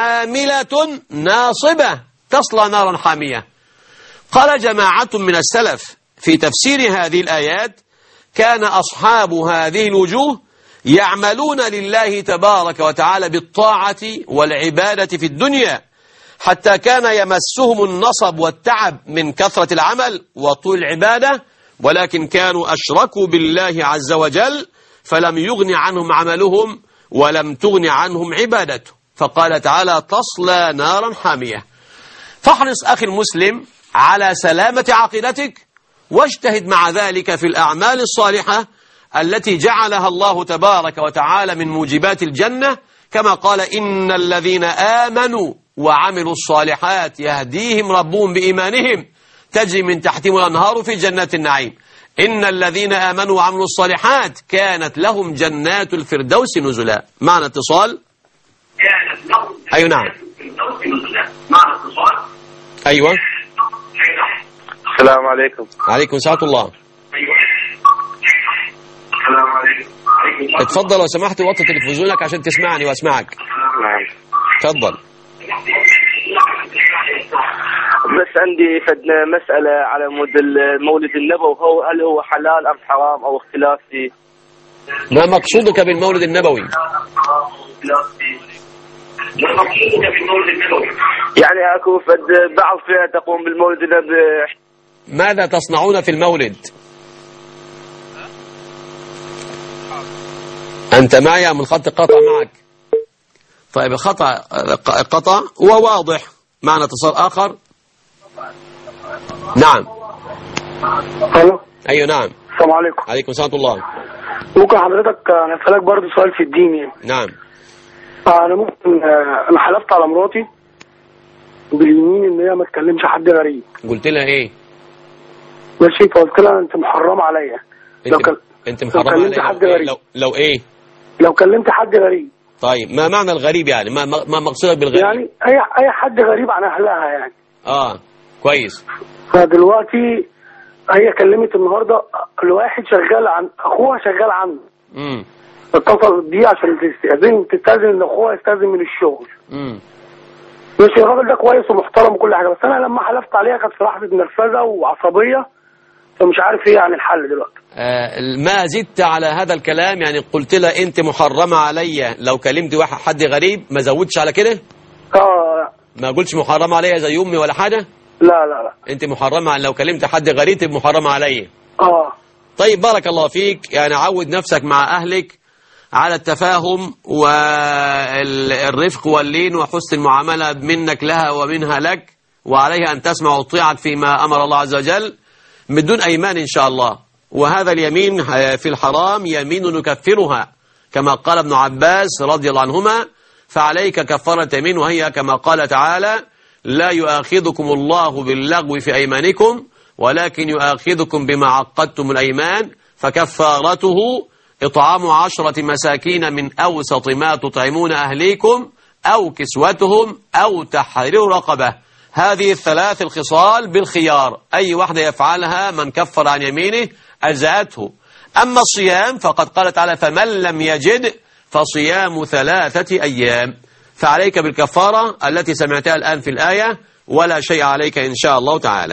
[SPEAKER 1] عاملة ناصبة تصلى نارا حامية. قال جماعة من السلف في تفسير هذه الآيات: كان أصحاب هذه الوجوه يعملون لله تبارك وتعالى بالطاعة والعبادة في الدنيا حتى كان يمسهم النصب والتعب من كثرة العمل وطول العبادة، ولكن كانوا أشركوا بالله عز وجل فلم يغن عنهم عملهم ولم تغن عنهم عبادته، فقال تعالى: تصلى نارا حامية. فاحرص أخي المسلم على سلامة عقيدتك، واجتهد مع ذلك في الأعمال الصالحة التي جعلها الله تبارك وتعالى من موجبات الجنة، كما قال: إن الذين آمنوا وعملوا الصالحات يهديهم ربهم بإيمانهم تجري من تحتهم الأنهار في جنات النعيم. إن الذين آمنوا وعملوا الصالحات كانت لهم جنات الفردوس نزلا. معنا اتصال. أيوة نعم. أيوة.
[SPEAKER 3] السلام عليكم.
[SPEAKER 1] عليكم السلام الله.
[SPEAKER 3] السلام عليكم.
[SPEAKER 1] اتفضل لو سمحت وطي تلفزيونك عشان تسمعني واسمعك.
[SPEAKER 3] نعم.
[SPEAKER 1] اتفضل.
[SPEAKER 3] بس عندي مسألة على مود المولد النبوي، هل هو حلال أم حرام أو اختلاف فيه؟
[SPEAKER 1] ما مقصودك بالمولد النبوي؟
[SPEAKER 3] يعني أكو بعض فئة تقوم بالمولد النبوي.
[SPEAKER 1] ماذا تصنعون في المولد؟ أنت معي من خط قطع معك؟ طيب قطع وواضح. معنا اتصال آخر. نعم.
[SPEAKER 4] الو.
[SPEAKER 1] أيوة نعم.
[SPEAKER 4] السلام عليكم.
[SPEAKER 1] عليكم السلام الله.
[SPEAKER 4] ممكن حضرتك نسألك برضه سؤال في الدين يعني؟
[SPEAKER 1] نعم.
[SPEAKER 4] أنا ممكن أنا حلفت على مراتي باليمين إن هي ما تكلمش حد غريب.
[SPEAKER 1] قلت لها إيه؟
[SPEAKER 4] ماشي، فقلت لها أنت محرمة عليا.
[SPEAKER 1] أنت محرمة عليا
[SPEAKER 4] حد غريب.
[SPEAKER 1] لو إيه؟
[SPEAKER 4] لو كلمت حد غريب.
[SPEAKER 1] طيب ما معنى الغريب يعني؟ ما مقصودك بالغريب؟
[SPEAKER 4] يعني أي حد غريب عن أهلها يعني.
[SPEAKER 1] كويس.
[SPEAKER 4] فدلوقتي هي كلمت النهارده الواحد شغال عن أخوها شغال عنده. اتصل بيه عشان تستأذن إن أخوها يستأذن من الشغل. ماشي، الراجل ده كويس ومحترم وكل حاجة، بس أنا لما حلفت عليها كانت في لحظة نرفزة وعصبية، فمش عارف إيه يعني الحل دلوقتي.
[SPEAKER 1] ما زدت على هذا الكلام يعني؟ قلت لها أنت محرمة عليا لو كلمت حد غريب، ما زودتش على كده؟ ما قلتش محرمة عليا زي أمي ولا حاجة؟
[SPEAKER 4] لا.
[SPEAKER 1] أنت محرمة لو كلمت حد غريب تبقى محرمة عليا.
[SPEAKER 4] اه.
[SPEAKER 1] طيب بارك الله فيك، يعني عود نفسك مع أهلك على التفاهم والرفق واللين وحسن المعاملة منك لها ومنها لك، وعليها أن تسمع وتطيعك فيما أمر الله عز وجل من دون أيمان إن شاء الله. وهذا اليمين في الحرام يمين نكفرها كما قال ابن عباس رضي الله عنهما، فعليك كفارة يمين، وهي كما قال تعالى: لا يؤاخذكم الله باللغو في أيمانكم ولكن يؤاخذكم بما عقدتم الأيمان، فكفارته إطعام 10 مساكين من أوسط ما تطعمون أهليكم أو كسوتهم أو تحرير رقبة. هذه الثلاث الخصال بالخيار، أي واحدة يفعلها من كفر عن يمينه أجزأته. أما الصيام فقد قال تعالى: فمن لم يجد فصيام 3 أيام. فعليك بالكفارة التي سمعتها الآن في الآية، ولا شيء عليك إن شاء الله تعالى.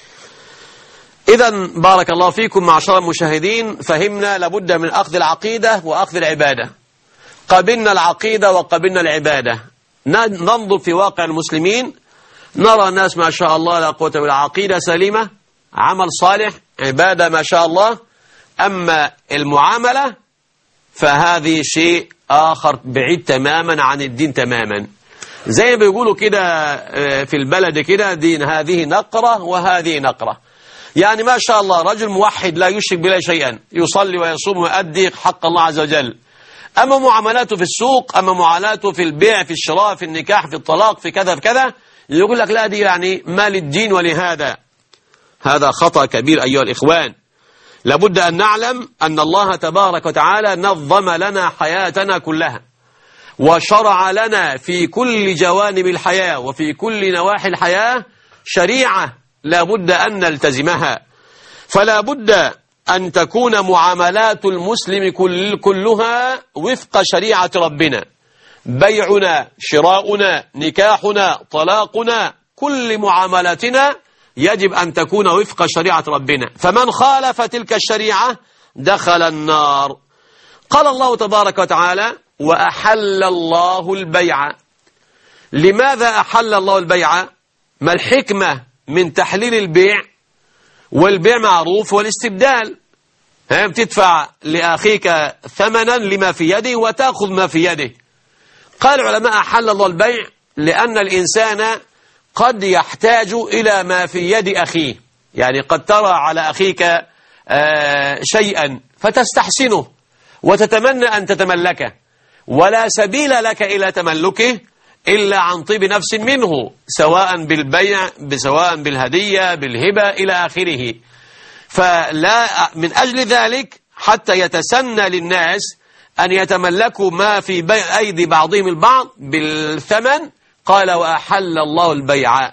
[SPEAKER 1] إذن بارك الله فيكم معشر المشاهدين، فهمنا لابد من أخذ العقيدة وأخذ العبادة. قبلنا العقيدة وقبلنا العبادة. ننظر في واقع المسلمين نرى الناس ما شاء الله لا قوة إلا عقيدة سليمة، عمل صالح، عبادة ما شاء الله. أما المعاملة فهذه شيء آخر بعيد تماما عن الدين تماما. زي ما بيقولوا كده في البلد كده، دين هذه نقرة وهذه نقرة. يعني ما شاء الله رجل موحد لا يشرك بالله شيئا، يصلي ويصوم ويؤدي حق الله عز وجل. أما معاملاته في السوق، أما معاملاته في البيع، في الشراء، في النكاح، في الطلاق، في كذا في كذا، يقول لك لا دي يعني ما للدين ولهذا. هذا خطأ كبير أيها الإخوان. لابد أن نعلم أن الله تبارك وتعالى نظم لنا حياتنا كلها، وشرع لنا في كل جوانب الحياة وفي كل نواحي الحياة شريعة لابد أن نلتزمها. فلا بد أن تكون معاملات المسلم كلها وفق شريعة ربنا. بيعنا، شراؤنا، نكاحنا، طلاقنا، كل معاملاتنا يجب أن تكون وفق شريعة ربنا. فمن خالف تلك الشريعة دخل النار. قال الله تبارك وتعالى: وأحل الله البيع. لماذا أحل الله البيع؟ ما الحكمة من تحليل البيع؟ والبيع معروف والاستبدال، بتدفع لأخيك ثمنا لما في يده وتأخذ ما في يده. قال العلماء: أحل الله البيع لأن الإنسان قد يحتاج إلى ما في يد أخيه. يعني قد ترى على أخيك شيئا فتستحسنه وتتمنى أن تتملكه، ولا سبيل لك إلى تملكه إلا عن طيب نفس منه، سواء بالبيع، سواء بالهدية، بالهبة إلى آخره. فلا من أجل ذلك حتى يتسنى للناس أن يتملكوا ما في أيدي بعضهم البعض بالثمن، قال: وأحل الله البيع.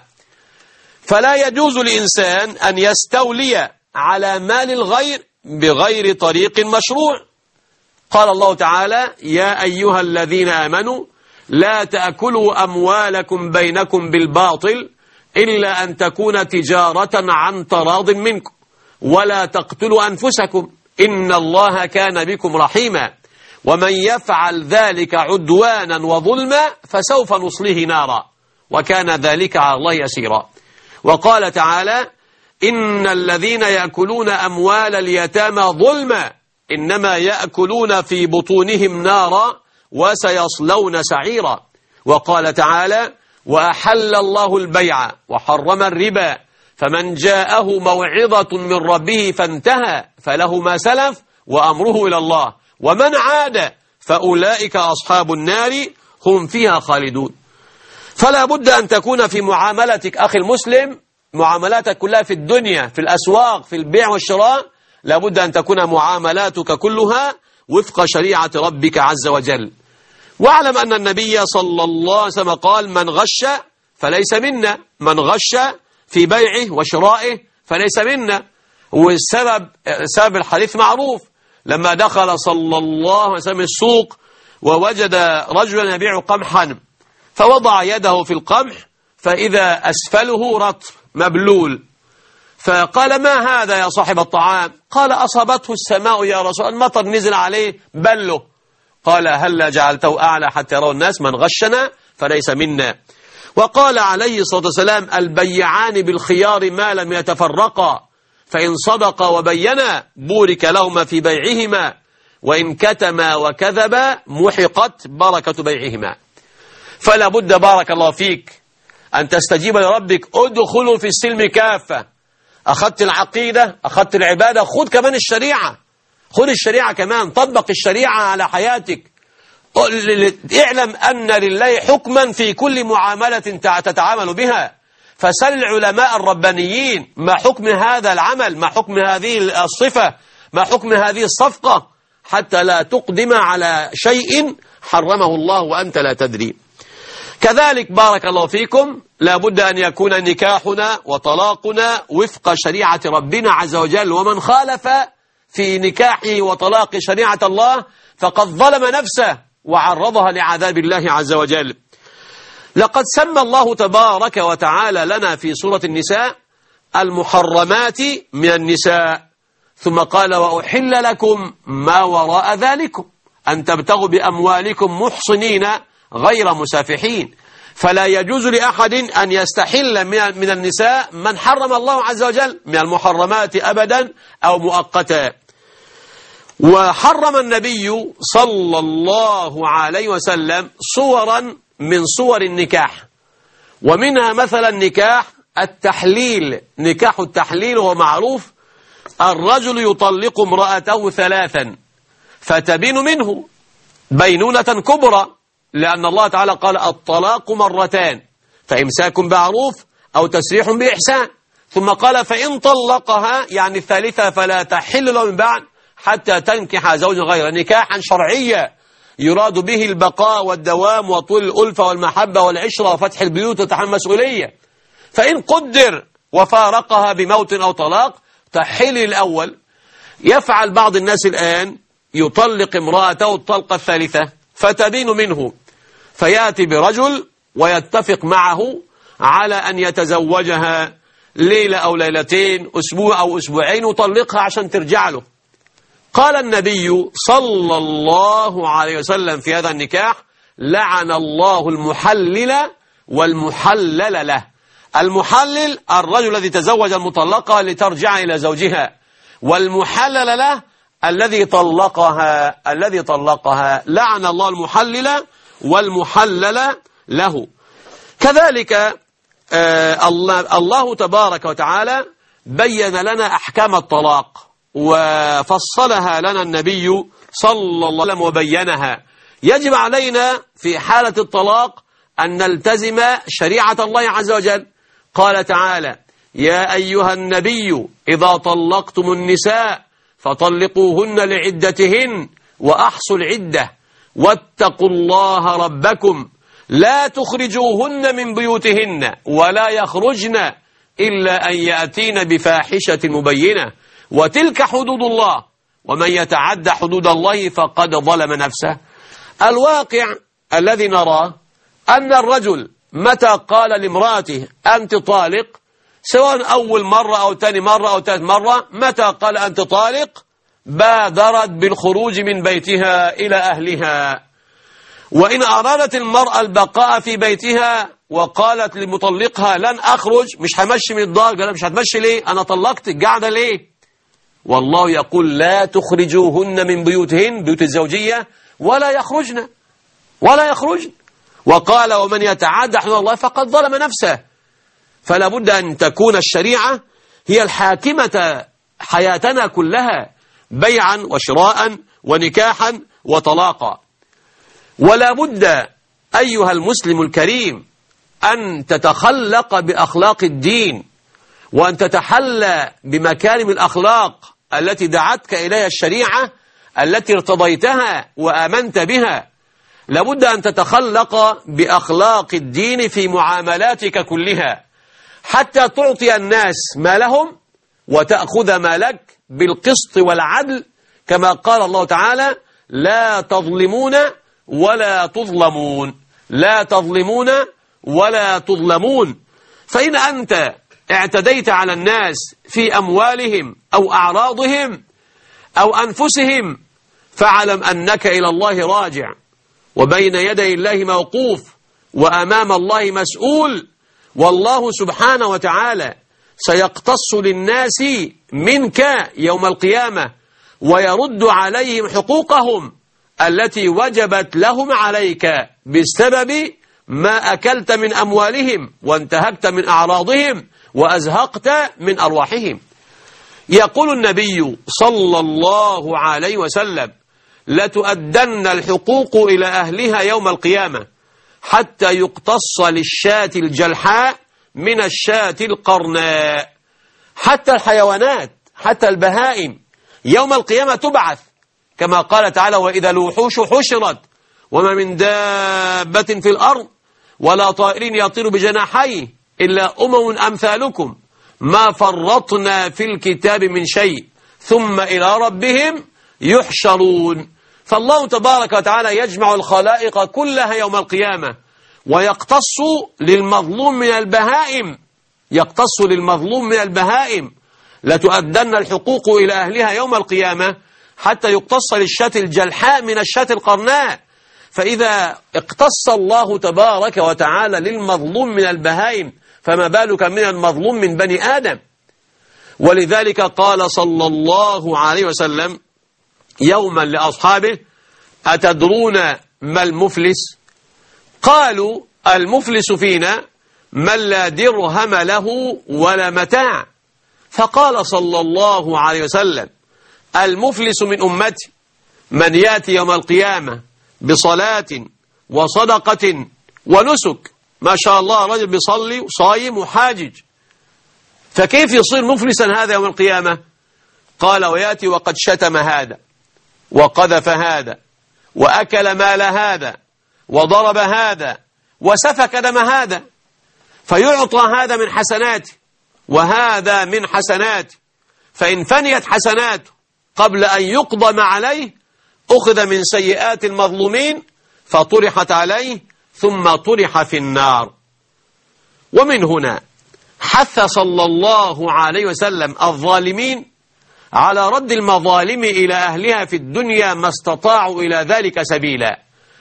[SPEAKER 1] فلا يجوز لإنسان أن يستولي على مال الغير بغير طريق مشروع. قال الله تعالى: يا أيها الذين آمنوا لا تأكلوا أموالكم بينكم بالباطل إلا أن تكون تجارة عن تراض منكم ولا تقتلوا أنفسكم إن الله كان بكم رحيما ومن يفعل ذلك عدوانا وظلما فسوف نصليه نارا وكان ذلك على الله يسيرا. وقال تعالى: إن الذين يأكلون أموال اليتامى ظلما إنما يأكلون في بطونهم نارا وسيصلون سعيرا. وقال تعالى: وأحل الله البيع وحرم الربا فمن جاءه موعظة من ربه فانتهى فله ما سلف وأمره إلى الله ومن عاد فأولئك أصحاب النار هم فيها خالدون. فلا بد أن تكون في معاملتك أخي المسلم، معاملاتك كلها في الدنيا، في الأسواق، في البيع والشراء، لا بد أن تكون معاملاتك كلها وفق شريعة ربك عز وجل. واعلم أن النبي صلى الله عليه وسلم قال: من غش فليس منا، من غش في بيعه وشرائه فليس منا. والسبب سبب الحديث معروف، لما دخل صلى الله عليه وسلم السوق ووجد رجلا يبيع قمحا فوضع يده في القمح فإذا أسفله رطب مبلول، فقال: ما هذا يا صاحب الطعام؟ قال: أصابته السماء يا رسول الله، المطر نزل عليه بله. قال: هلا جعلته أعلى حتى يروا الناس؟ من غشنا فليس منا. وقال عليه الصلاة والسلام: البيعان بالخيار ما لم يتفرقا فإن صدقا وبينا بورك لهما في بيعهما وإن كتما وكذبا محقت بركة بيعهما. فلا بد بارك الله فيك أن تستجيب لربك. ادخلوا في السلم كافة. أخذت العقيدة، أخذت العبادة، خذ كمان الشريعة، خذ الشريعة كمان، طبق الشريعة على حياتك. اعلم أن لله حكما في كل معاملة تتعامل بها. فسل العلماء الربانيين ما حكم هذا العمل، ما حكم هذه الصفة، ما حكم هذه الصفقة، حتى لا تقدم على شيء حرمه الله وأنت لا تدري. كذلك بارك الله فيكم لا بد أن يكون نكاحنا وطلاقنا وفق شريعة ربنا عز وجل. ومن خالف في نكاحه وطلاق شريعة الله فقد ظلم نفسه وعرضها لعذاب الله عز وجل. لقد سمى الله تبارك وتعالى لنا في سورة النساء المحرمات من النساء، ثم قال وأحل لكم ما وراء ذلكم أن تبتغوا بأموالكم محصنين غير مسافحين. فلا يجوز لأحد أن يستحل من النساء من حرم الله عز وجل من المحرمات أبدا أو مؤقتا. وحرم النبي صلى الله عليه وسلم صورا من صور النكاح، ومنها مثلا نكاح التحليل. نكاح التحليل هو معروف، الرجل يطلق امرأته 3 فتبين منه بينونة كبرى، لأن الله تعالى قال الطلاق 2 فإمساك بمعروف أو تسريح بإحسان. ثم قال فإن طلقها يعني الثالثة فلا تحل له من بعد حتى تنكح زوجا غيره. نكاحا شرعيا يراد به البقاء والدوام وطول الألفة والمحبة والعشرة وفتح البيوت وتحمل المسؤولية. فإن قدر وفارقها بموت أو طلاق تحل الأول. يفعل بعض الناس الآن يطلق امرأته الطلقة 3 فتبين منه، فيأتي برجل ويتفق معه على أن يتزوجها ليلة أو ليلتين، أسبوع أو أسبوعين، وطلقها عشان ترجع له. قال النبي صلى الله عليه وسلم في هذا النكاح لعن الله المحلل والمحلل له. المحلل الرجل الذي تزوج المطلقة لترجع إلى زوجها، والمحلل له الذي طلقها لعن الله المحلل والمحلل له. كذلك الله تبارك وتعالى بين لنا أحكام الطلاق وفصلها لنا النبي صلى الله عليه وسلم وبينها. يجب علينا في حالة الطلاق أن نلتزم شريعة الله عز وجل. قال تعالى يا أيها النبي إذا طلقتم النساء فطلقوهن لعدتهن وأحصوا العدة واتقوا الله ربكم لا تخرجوهن من بيوتهن ولا يخرجن إلا أن يأتين بفاحشة مبينة وتلك حدود الله ومن يتعد حدود الله فقد ظلم نفسه. الواقع الذي نراه أن الرجل متى قال لامرأته أنت طالق، سواء أول مرة أو ثاني مرة أو ثالث مرة، متى قال أنت طالق بادرت بالخروج من بيتها إلى أهلها. وإن أرادت المرأة البقاء في بيتها وقالت لمطلقها لن أخرج، مش همشي من الدار، قال مش هتمشي ليه؟ أنا طلقتك، قاعدة ليه؟ والله يقول لا تخرجوهن من بيوتهن، بيوت الزوجية، ولا يخرجن. وقال ومن يتعدى حدود الله فقد ظلم نفسه. فلا بد أن تكون الشريعة هي الحاكمة حياتنا كلها، بيعا وشراء ونكاحا وطلاقا. ولا بد أيها المسلم الكريم أن تتخلق بأخلاق الدين، وأن تتحلى بمكارم الأخلاق التي دعتك إليها الشريعة التي ارتضيتها وآمنت بها. لابد أن تتخلق بأخلاق الدين في معاملاتك كلها حتى تعطي الناس ما لهم وتأخذ ما لك بالقسط والعدل، كما قال الله تعالى لا تظلمون ولا تظلمون. لا تظلمون ولا تظلمون. فإن أنت اعتديت على الناس في أموالهم أو أعراضهم أو أنفسهم فاعلم أنك إلى الله راجع، وبين يدي الله موقوف، وأمام الله مسؤول. والله سبحانه وتعالى سيقتص للناس منك يوم القيامة، ويرد عليهم حقوقهم التي وجبت لهم عليك بسبب ما أكلت من أموالهم وانتهكت من أعراضهم وأزهقت من أرواحهم. يقول النبي صلى الله عليه وسلم: لتؤدن الحقوق إلى أهلها يوم القيامة حتى يقتص للشاة الجلحاء من الشاة القرناء. حتى الحيوانات، حتى البهائم يوم القيامة تبعث، كما قال تعالى: وإذا الوحوش حشرت وما من دابة في الأرض ولا طائر يطير بجناحيه إلا أمثالكم ما فرطنا في الكتاب من شيء ثم إلى ربهم يحشرون. فالله تبارك وتعالى يجمع الخلائق كلها يوم القيامة ويقتص للمظلوم من البهائم، يقتص للمظلوم من البهائم. لتؤدن الحقوق إلى أهلها يوم القيامة حتى يقتص للشاة الجلحاء من الشاة القرناء. فإذا اقتص الله تبارك وتعالى للمظلوم من البهائم فما بالك من المظلوم من بني آدم. ولذلك قال صلى الله عليه وسلم يوما لأصحابه: أتدرون ما المفلس؟ قالوا: المفلس فينا من لا درهم له ولا متاع. فقال صلى الله عليه وسلم: المفلس من أمتي من يأتي يوم القيامة بصلاة وصدقة ونسك. ما شاء الله، رجل بيصلي وصايم وحاجج، فكيف يصير مفلسا هذا يوم القيامة؟ قال: ويأتي وقد شتم هذا وقذف هذا وأكل مال هذا وضرب هذا وسفك دم هذا، فيعطى هذا من حسناته وهذا من حسناته، فإن فنيت حسناته قبل أن يقضى ما عليه أخذ من سيئات المظلومين فطرحت عليه ثم طرح في النار. ومن هنا حث صلى الله عليه وسلم الظالمين على رد المظالم إلى أهلها في الدنيا ما استطاعوا إلى ذلك سبيلا،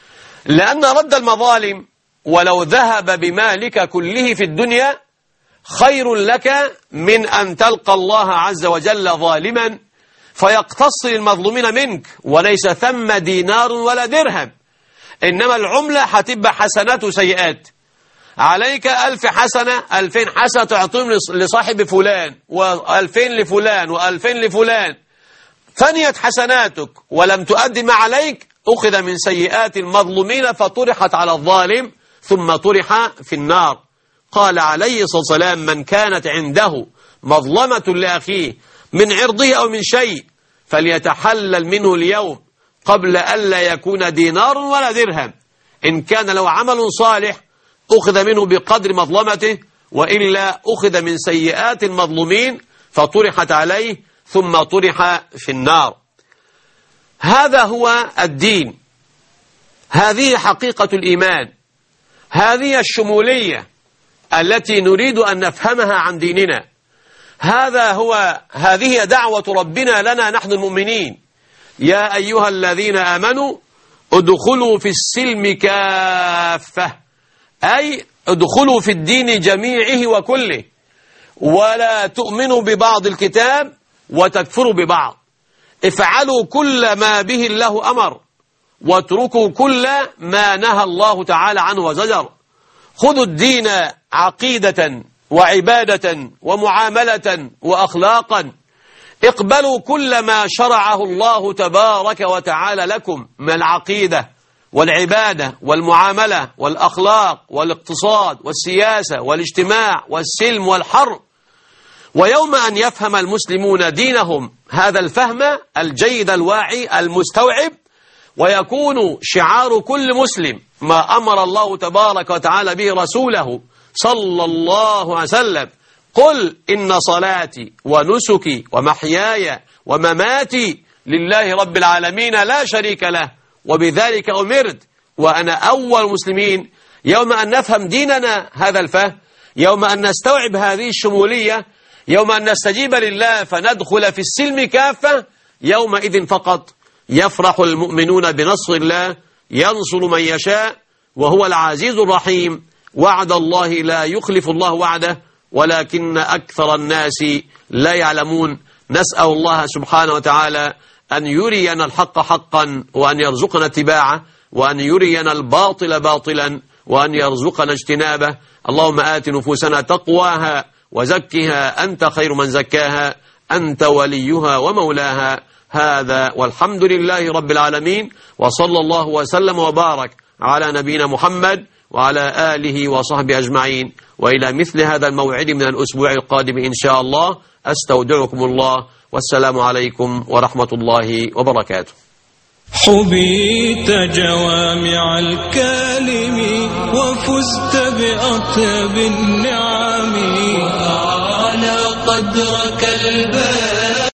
[SPEAKER 1] لأن رد المظالم ولو ذهب بمالك كله في الدنيا خير لك من أن تلقى الله عز وجل ظالما فيقتص للمظلومين منك وليس ثم دينار ولا درهم، إنما العملة هتبقى حسنات وسيئات. عليك 1000 حسنة 2000 حسنة تعطيهم لصاحب فلان و2000 لفلان و2000 لفلان، فنيت حسناتك ولم تؤدي ما عليك أخذ من سيئات المظلومين فطرحت على الظالم ثم طرح في النار. قال عليه الصلاة والسلام: من كانت عنده مظلمة لأخيه من عرضه أو من شيء فليتحلل منه اليوم قبل ألا يكون دينار ولا درهم. إن كان له عمل صالح أخذ منه بقدر مظلمته، وإلا أخذ من سيئات المظلومين فطرحت عليه ثم طرح في النار. هذا هو الدين، هذه حقيقة الإيمان، هذه الشمولية التي نريد أن نفهمها عن ديننا. هذه دعوة ربنا لنا نحن المؤمنين: يا أيها الذين آمنوا ادخلوا في السلم كافة، أي ادخلوا في الدين جميعه وكله، ولا تؤمنوا ببعض الكتاب وتكفروا ببعض. افعلوا كل ما به الله أمر واتركوا كل ما نهى الله تعالى عنه وزجر. خذوا الدين عقيدة وعبادة ومعاملة وأخلاقا، اقبلوا كل ما شرعه الله تبارك وتعالى لكم من العقيدة والعبادة والمعاملة والأخلاق والاقتصاد والسياسة والاجتماع والسلم والحرب. ويوم أن يفهم المسلمون دينهم هذا الفهم الجيد الواعي المستوعب، ويكون شعار كل مسلم ما أمر الله تبارك وتعالى به رسوله صلى الله عليه وسلم: قل إن صلاتي ونسكي ومحياي ومماتي لله رب العالمين لا شريك له وبذلك أمرت وأنا أول المسلمين. يوم أن نفهم ديننا هذا الفهم، يوم أن نستوعب هذه الشمولية، يوم أن نستجيب لله فندخل في السلم كافة، يومئذ فقط يفرح المؤمنون بنصر الله، ينصر من يشاء وهو العزيز الرحيم. وعد الله لا يخلف الله وعده ولكن أكثر الناس لا يعلمون. نسأل الله سبحانه وتعالى أن يرينا الحق حقا وأن يرزقنا اتباعه، وأن يرينا الباطل باطلا وأن يرزقنا اجتنابه. اللهم آت نفوسنا تقواها وزكها أنت خير من زكاها، أنت وليها ومولاها. هذا والحمد لله رب العالمين، وصلى الله وسلم وبارك على نبينا محمد وعلى آله وصحبه أجمعين. وإلى مثل هذا الموعد من الأسبوع القادم إن شاء الله، أستودعكم الله، والسلام عليكم ورحمة الله وبركاته.
[SPEAKER 5] حبيت جوامع الكلم وفزت بأطيب النعم، وأعلى قدرك الباري